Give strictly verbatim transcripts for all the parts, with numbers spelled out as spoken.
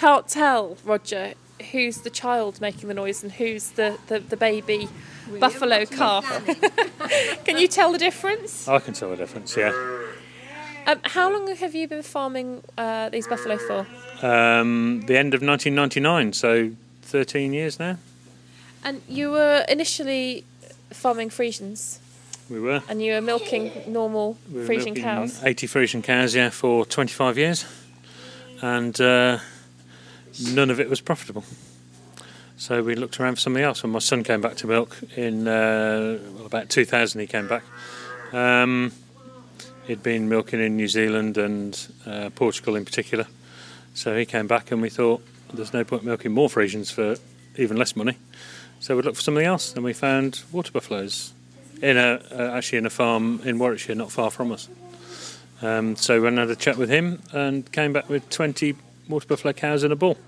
can't tell, Roger, who's the child making the noise and who's the, the, the baby William, buffalo calf. Can you tell the difference? I can tell the difference, yeah. Um, how long have you been farming uh, these buffalo for? Um, the end of nineteen ninety-nine, so thirteen years now. And you were initially farming Friesians? We were. And you were milking normal we were Friesian milking cows? eighty Friesian cows, yeah, for twenty-five years. And uh, none of it was profitable. So we looked around for something else. When my son came back to milk in uh, well, about two thousand, he came back. Um, he'd been milking in New Zealand and uh, Portugal in particular. So he came back and we thought there's no point milking more Friesians for even less money. So we looked for something else and we found water buffaloes in a uh, actually in a farm in Warwickshire, not far from us. Um, so we went and had a chat with him and came back with twenty water buffalo cows in a bull.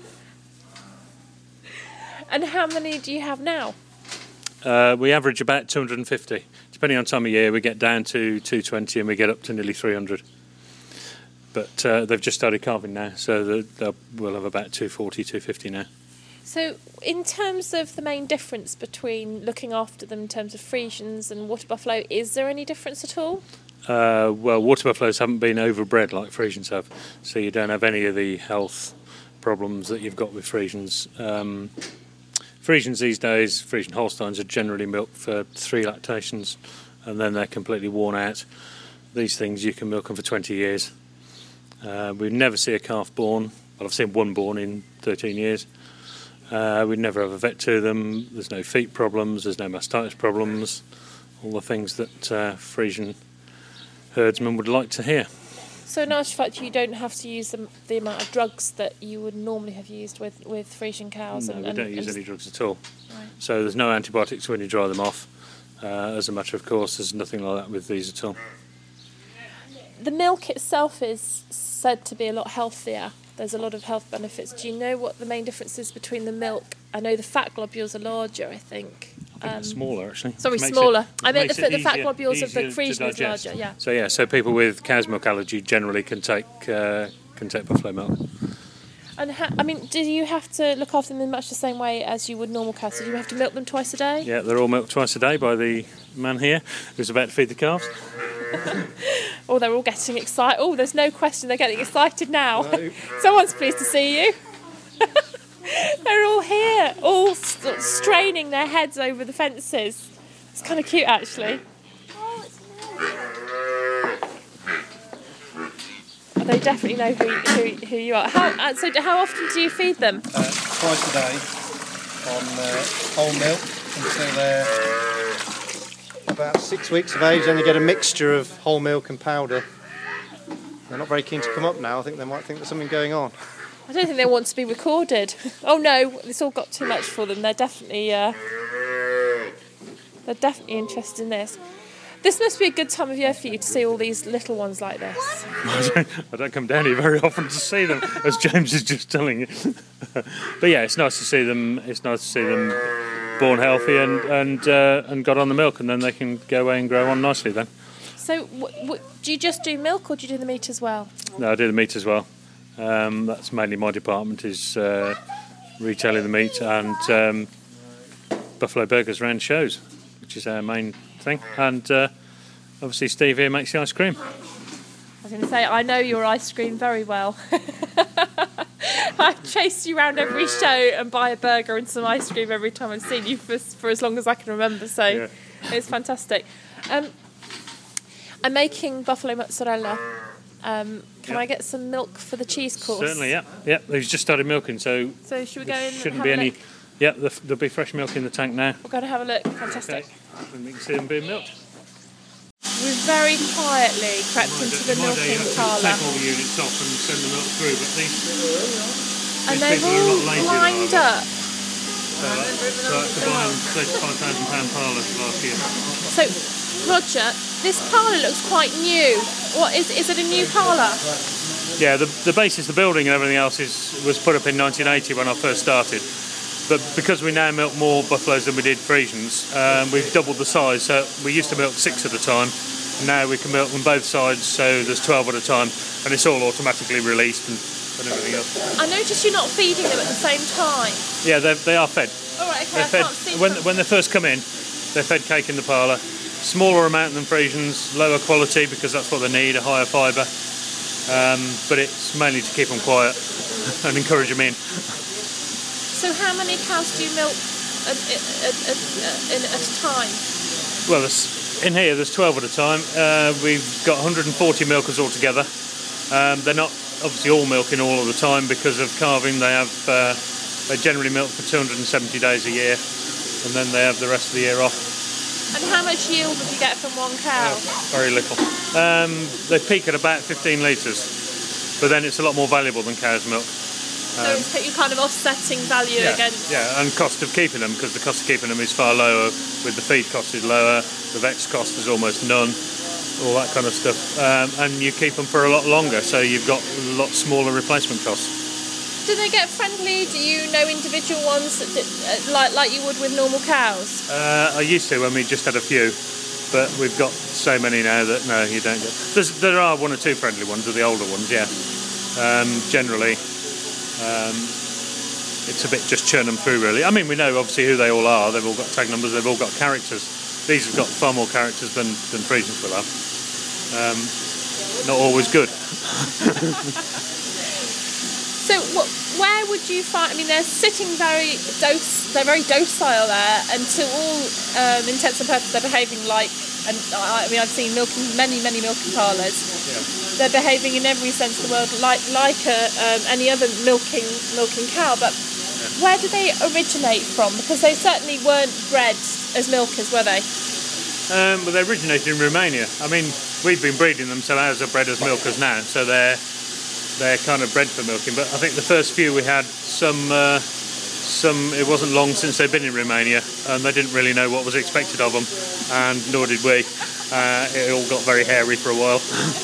And how many do you have now? Uh, we average about two hundred fifty. Depending on time of year, we get down to two hundred twenty and we get up to nearly three hundred. But uh, they've just started calving now, so we'll have about two forty, two fifty now. So in terms of the main difference between looking after them in terms of Friesians and water buffalo, is there any difference at all? Uh, well, water buffaloes haven't been overbred like Friesians have, so you don't have any of the health problems that you've got with Friesians. Um, Friesians these days, Friesian Holsteins, are generally milked for three lactations and then they're completely worn out. These things, you can milk them for twenty years. Uh, we never see a calf born. Well, I've seen one born in thirteen years. Uh, we never have a vet to them. There's no feet problems, there's no mastitis problems. All the things that uh, Friesian herdsmen would like to hear. So in actual fact, you don't have to use the, the amount of drugs that you would normally have used with, with Friesian cows? No, and, we and, don't use and any drugs at all. Right. So there's no antibiotics when you dry them off. Uh, as a matter of course, there's nothing like that with these at all. The milk itself is said to be a lot healthier. There's a lot of health benefits. Do you know what the main difference is between the milk? I know the fat globules are larger, I think. I think it's smaller, actually. Sorry, Makes smaller. it- I meant makes the, it the fat easier- globules of the easier to Friesian is digest. larger, yeah. So yeah, so people with cow's milk allergy generally can take uh, can take buffalo milk. And ha- I mean, do you have to look after them in much the same way as you would normal cows? So do you have to milk them twice a day? Yeah, they're all milked twice a day by the man here who's about to feed the calves. Oh, they're all getting excited. Oh, there's no question they're getting excited now. No. Someone's pleased to see you. They're all here, all st- straining their heads over the fences. It's kind of cute, actually. Oh, they definitely know who, who, who you are. How, uh, so how often do you feed them? Uh, twice a day on uh, whole milk until they're about six weeks of age. Then they get a mixture of whole milk and powder. They're not very keen to come up now. I think they might think there's something going on. I don't think they want to be recorded. Oh no, it's all got too much for them. They're definitely, uh, they're definitely interested in this. This must be a good time of year for you to see all these little ones like this. I don't, I don't come down here very often to see them, as James is just telling you. But yeah, it's nice to see them. It's nice to see them born healthy and and uh, and got on the milk, and then they can go away and grow on nicely. Then. So, w- w- do you just do milk, or do you do the meat as well? No, I do the meat as well. Um, that's mainly my department, is uh, retailing the meat and um, buffalo burgers around shows, which is our main thing. And uh, obviously Steve here makes the ice cream. I was going to say, I know your ice cream very well. I chase you around every show and buy a burger and some ice cream every time I've seen you for, for as long as I can remember, so Yeah. It's fantastic. Um, I'm making buffalo mozzarella. Um, can Yeah. I get some milk for the cheese course? Certainly, yeah. Yeah, they've just started milking, so So should we go there in and shouldn't have be a any... look? Yeah, there- there'll be fresh milk in the tank now. We're going to have a look. Fantastic. Okay, and we can see them being milked. We've very quietly crept into the milking parlour. Take all the units off and send the milk through, but these, And these they've people are a lot all lazier than lined I am. up. So, so I had to buy them thirty-five thousand pound parlours last year. So, Roger, this parlour looks quite new. What is is it a new parlour? Yeah, the, the basis, the building and everything else is was put up in nineteen eighty when I first started. But because we now milk more buffaloes than we did Friesians, um, we've doubled the size. So we used to milk six at a time. Now we can milk on both sides, so there's twelve at a time, and it's all automatically released and and everything else. I noticed you're not feeding them at the same time. Yeah, they they are fed. All right, okay, They're I fed can't see when from- when they first come in. They're fed cake in the parlour. Smaller amount than Friesians, lower quality because that's what they need, a higher fibre. Um, but it's mainly to keep them quiet and encourage them in. So how many cows do you milk at, at, at, at, at a time? Well, there's, in here there's twelve at a time. Uh, we've got one hundred forty milkers altogether. Um, they're not obviously all milking all of the time because of calving. They have uh, they generally milk for two hundred seventy days a year, and then they have the rest of the year off. And how much yield would you get from one cow? Very little. Um, they peak at about fifteen litres, but then it's a lot more valuable than cow's milk. So it's, you're kind of offsetting value Yeah, against... yeah, and cost of keeping them, because the cost of keeping them is far lower. With the feed cost is lower, the vet's cost is almost none, all that kind of stuff. Um, and you keep them for a lot longer, so you've got a lot smaller replacement costs. Do they get friendly? Do you know individual ones that, that, like like you would with normal cows? Uh, I used to when we just had a few, but we've got so many now that no, you don't get. There's, there are one or two friendly ones, or the older ones, yeah. Um, generally, um, it's a bit just churn them through, really. I mean, we know obviously who they all are. They've all got tag numbers. They've all got characters. These have got far more characters than than Friesians will have. Um, not always good. So, what, where would you find? I mean, they're sitting very doc- They're very docile there, and to all um, intents and purposes, they're behaving like. And I, I mean, I've seen milking many, many milking parlours. Yeah. They're behaving in every sense of the word like like a, um, any other milking milking cow. But Yeah. where do they originate from? Because they certainly weren't bred as milkers, were they? Um, well, they originated in Romania. I mean, we've been breeding them, so ours are bred as milkers now. So they're they're kind of bred for milking. But I think the first few we had some. Uh, Some, it wasn't long since they'd been in Romania, and they didn't really know what was expected of them, and nor did we. Uh, it all got very hairy for a while.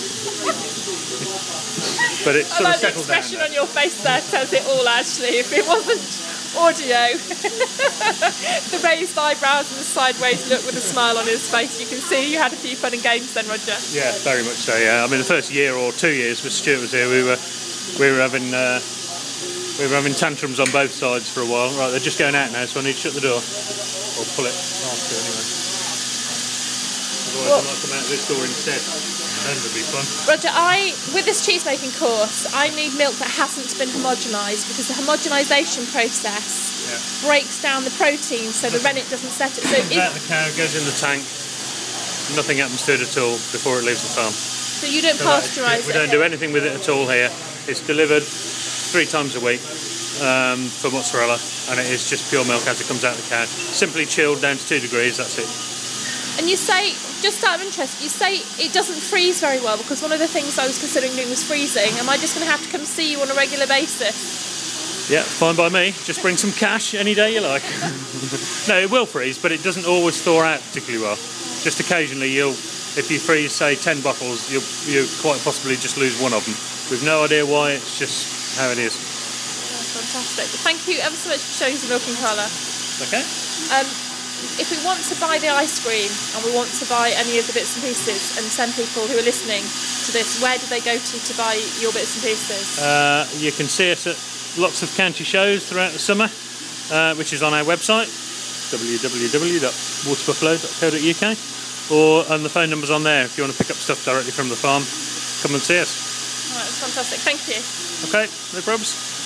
But it I sort like of the settled down. expression now. on your face there says it all, actually. If it wasn't audio, the raised eyebrows and the sideways look with a smile on his face, you can see you had a few fun and games then, Roger. Yeah, very much so. Yeah, I mean, the first year or two years when Stuart was here, we were we were having uh, we were having tantrums on both sides for a while. Right, they're just going out now, so I need to shut the door or pull it after anyway. Otherwise, Well- I might come out this door instead. Then it'll be fun. Roger, I with this cheese making course, I need milk that hasn't been homogenised because the homogenisation process Yeah. breaks down the protein, so the rennet doesn't set it. So, Comes out if, the cow, goes in the tank. Nothing happens to it at all before it leaves the farm. so you don't So that is- pasteurise we it. don't do anything with it at all here. It's delivered three times a week um, for mozzarella, and it is just pure milk as it comes out of the cow. Simply chilled down to two degrees. That's it. And you say, just out of interest, you say it doesn't freeze very well because one of the things I was considering doing was freezing. Am I just going to have to come see you on a regular basis? Yeah, fine by me. Just bring some cash any day you like. No, it will freeze, but it doesn't always thaw out particularly well. Just occasionally, you'll, if you freeze, say, ten bottles, you'll, you quite possibly just lose one of them. We've no idea why. It's just how it is. That's fantastic. Thank you ever so much for showing us the milking parlour. Okay. Um, if we want to buy the ice cream and we want to buy any of the bits and pieces and send people who are listening to this, where do they go to to buy your bits and pieces? Uh, you can see us at lots of county shows throughout the summer, uh, which is on our website, w w w dot waterbuffalo dot co dot u k, or and the phone number's on there if you want to pick up stuff directly from the farm. Come and see us. All right, that's fantastic. Thank you. Okay, no problems.